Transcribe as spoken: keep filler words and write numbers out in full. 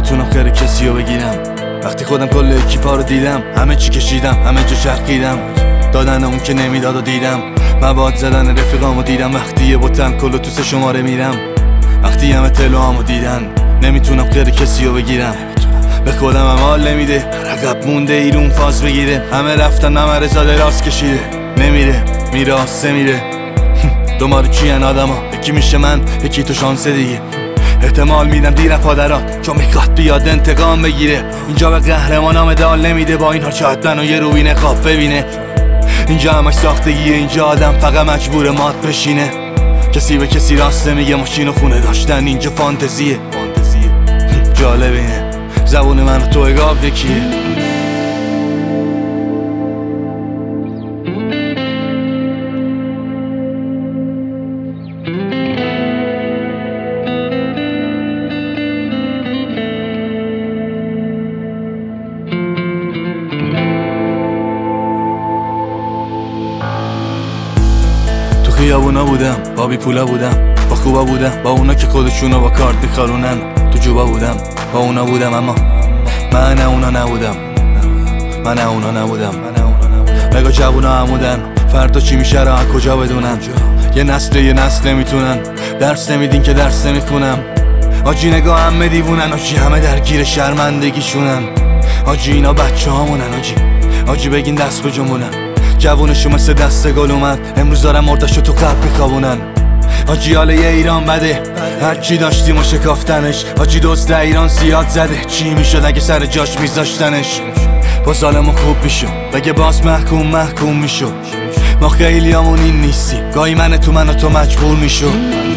نمیتونم خیر کسی رو بگیرم. وقتی خودم کل اکیپا رو دیدم، همه چی کشیدم، همه جا چرخیدم، دادن اون که نمیداد و دیدم، مواد زدن رفیقامو دیدم. وقتی یه بوتن کلو تو سه شماره میرم، وقتی همه تلوامو دیدن، نمیتونم خیر کسی رو بگیرم. به خودم هم حال نمیده، عقب مونده ایرون فاز بگیره. همه رفتن همه رزاده راست کشیده، نمیره میره آسه میره. دومارو چین آدم ها، یکی میشه من یکی تو شانسه دیگه. احتمال میدم دیر پادرات چون میخواد بیاد انتقام بگیره. اینجا به قهرمانا مدال نمیده، با این ها چهتن و یه روی نقاب ببینه. اینجا همش ساختگیه، اینجا آدم فقط مجبور مات بشینه. کسی به کسی راست میگه، ماشین و خونه داشتن اینجا فانتزیه. جالب اینه زبون من و تو اگاب یکیه. تو خیابونا بودم، با بی پولا بودم، با خوبا بودم، با اونا که خودشونو با کارت میخارونن. تو جوبا بودم، با اونا بودم، اما من نه اونا نبودم. من نه اونا نبودم. نگاه جوونا عمودن، فردا چی میشه را کجا بدونن. یه نسل یه نسل نمیتونن، درس نمیدین که درس نمیخونم. آجی نگاه همه دیوونن، آجی همه درگیر شرمندگیشونن. آجی اینا بچه هامونن، آجی آجی بگین دست به جمونن. جوونشو مثل دست گل اومد، امروز دارم مردشو تو قبل میخوابونن. آجی حاله یه ایران بده، هرچی داشتیم و شکافتنش. آجی دوست ایران زیاد زده، چی میشد اگه سر جاش میذاشتنش. با ظالمون خوب میشو، بگه باز محکوم محکوم میشو. ما خیلی همون این نیستی، گاهی من تو من و تو مجبور میشو.